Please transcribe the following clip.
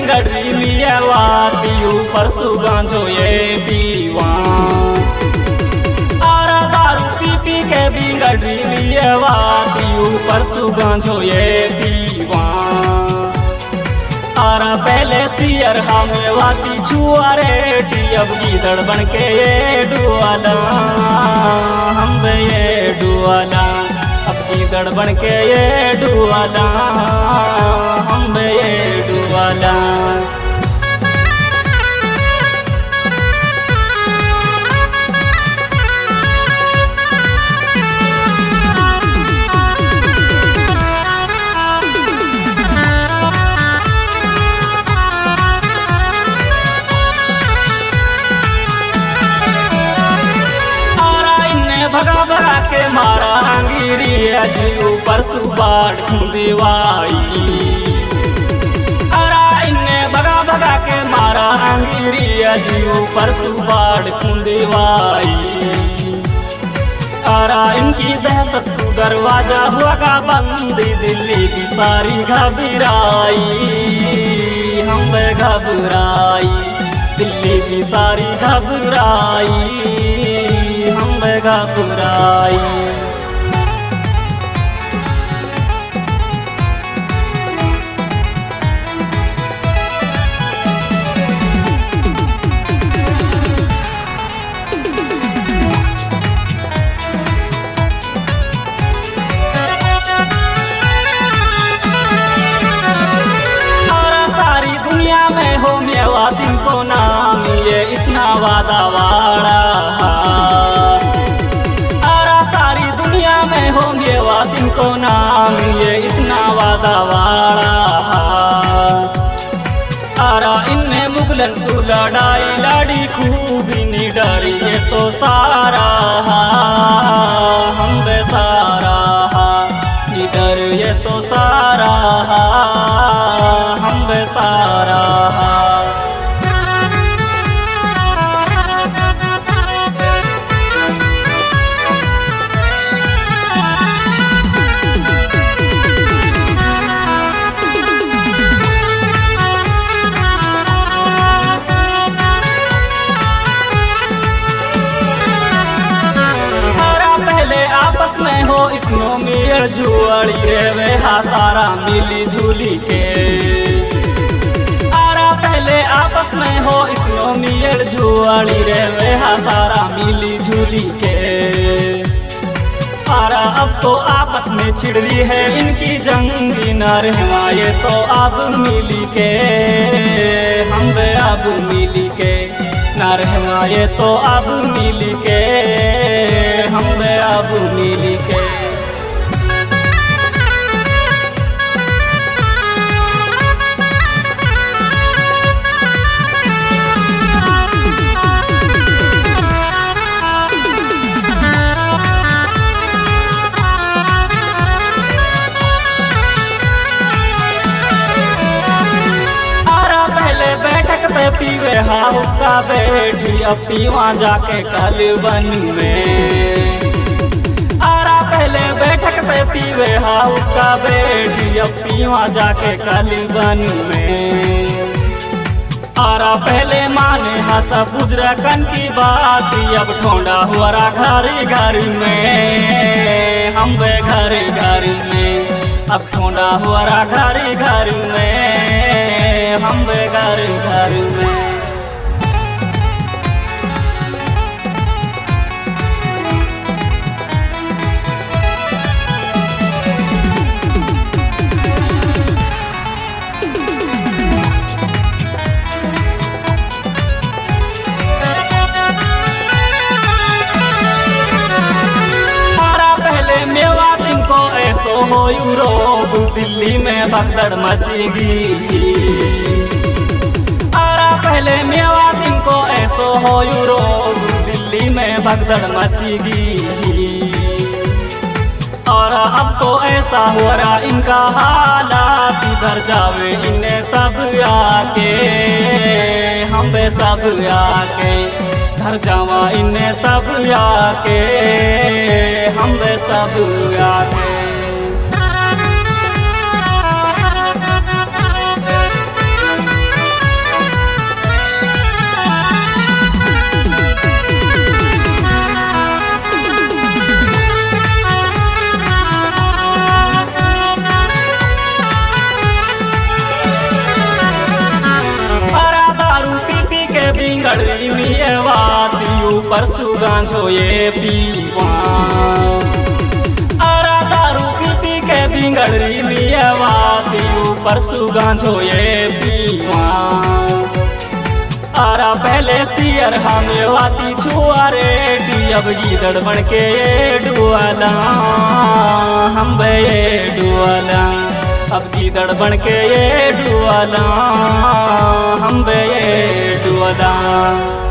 बिंगड़ी मियावाती ऊपर सुगांजो ये पीवा आरा दारू पी पी के बिंगड़ी मियावाती ऊपर सुगांजो ये पीवा आरा पहले सियर हमें वाती छुआरे अब गीदड़ बन के ये डुआला हम ये डुआला अब गीदड़ बन के ये डुआला हम ये डुआला। भगा भगा के मारा अंगीरी जी ऊपर सुबाड़ खुंदीवाई अरा इन्ने भगा भगा के मारा अंगीरी जी ऊपर सुबाड़ खुंदीवाई अरा इनकी दहशत को दरवाजा हुआ का बंदी दिल्ली की सारी घबराई हम घबराई दिल्ली की सारी घबराई हम घबराई। सारी दुनिया में हो मेवाती को नाम ये इतना वादा वाड़ा दिन को नाम ये इतना वादा वाड़ा आरा इनमें मुगलन सु लड़ाई लड़ी खूब नी डरी ये तो सारा हम बेसारा निडर ये तो सारा हम बेसारा। आपस में हो इतनो मेड़ जुआड़ी रे वे सारा मिली झूली के आरा पहले आपस में हो इतनो मेड़ जुआड़ी रे वे सारा मिली झूली के आरा अब तो आपस में छिड़ रही है इनकी जंगी न रहवा ये तो अब मिली के हम अब मिली के न रहवा ये तो अब मिली के हम अब मिली के। पीवे हाउ का बैठी अब पीवा जाके कल बन में आरा पहले बैठक पे पीवे हाउ का बैठी अब पीवा जाके कल बन में आरा पहले माने हंसा बुजरा कन की बात अब ठोंडा हुआ घर घर में हम घर घर में अब ठोंडा हुआ घर घर में हम घर घर में। हो यूरोप दिल्ली में भगदड़ मचेगी आरा पहले मेवाती को ऐसो हो यूरोप दिल्ली में भगदड़ मचेगी और अब तो ऐसा हो रहा इनका हालात इधर जावे इन्हें सब आके हम सब आके घर जावा इन्हें सब आके हम सब आके। ऊपर सुगांझो ये पीवा आरा दारू पी पी के बिगड़ी मियावाती ऊपर सुगांझो ये पीवा आरा पहले सियर हमें वाती छुआ रेडी अब गीदड़ बन के ये डुआला हम बे ये डुआला अब गीदड़ बन के ये डुआला हम बे ये डुआला।